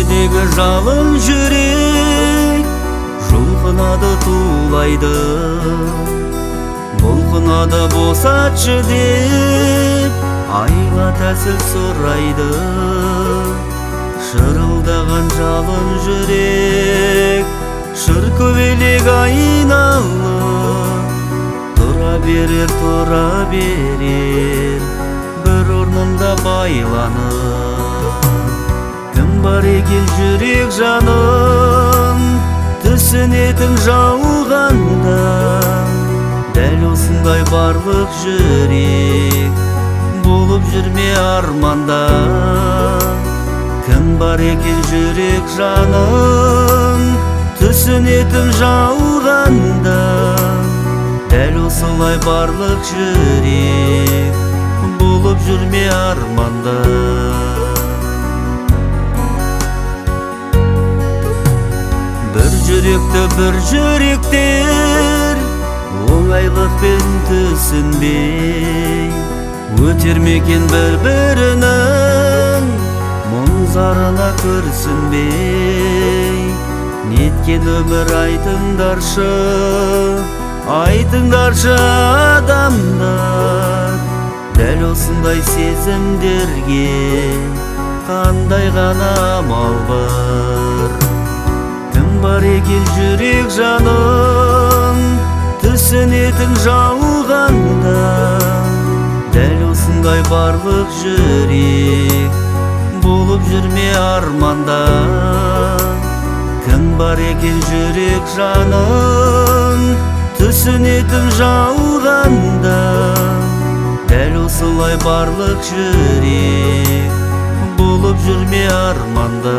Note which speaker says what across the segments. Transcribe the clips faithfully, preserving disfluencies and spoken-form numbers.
Speaker 1: көкшедегі жалын жүрек жұлқынады тулайды, бұлқынады босатшы деп айла тәсіл сұрайды. Шырылдаған жалын жүрек шыркөбелек айналып, тұра берер, тұра берер бір орнында байланып. Кім бар екен жүрек жанын түсінетін жауғанда, дәл осындай барлық жүрек болып жүрме арманда. Кім бар екен жүрек жанын түсінетін жауғанда, дәл осылай барлық жүрек болып жүрме арманда. Бір жүректі бір жүректер оңайлықпен түсінбей, өтер мекен бір-бірінің мұң-зарына күрсінбей. Неткен өмір айтыңдаршы, айтыңдаршы адамдар, дәл осындай сезімдерге қандай ғана амал бар. Кім бар екен жүрек жанын түсінетін жауғанда, дәл осындай барлық жүрек болып жүрме арманда. Кім бар екен жүрек жанын түсінетін жауғанда, дәл осылай барлық жүрек болып жүрме арманда.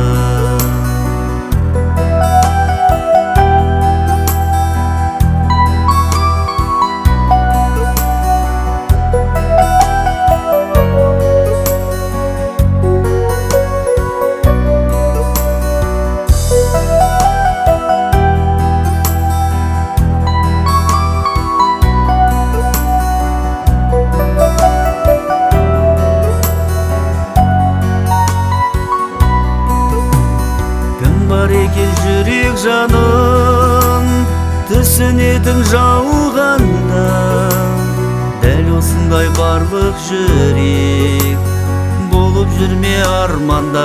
Speaker 1: Жүрек жанын түсінетін жауғанда, дәл осындай барлық жүрек болып жүрме арманда.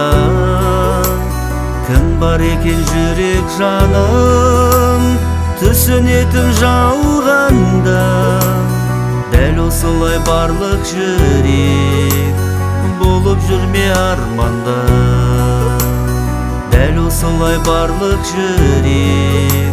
Speaker 1: Кім бар екен жүрек жанын түсінетін жауғанда, дәл осылай барлық жүрек болып жүрме арманда. Дәл осылай барлық жүрек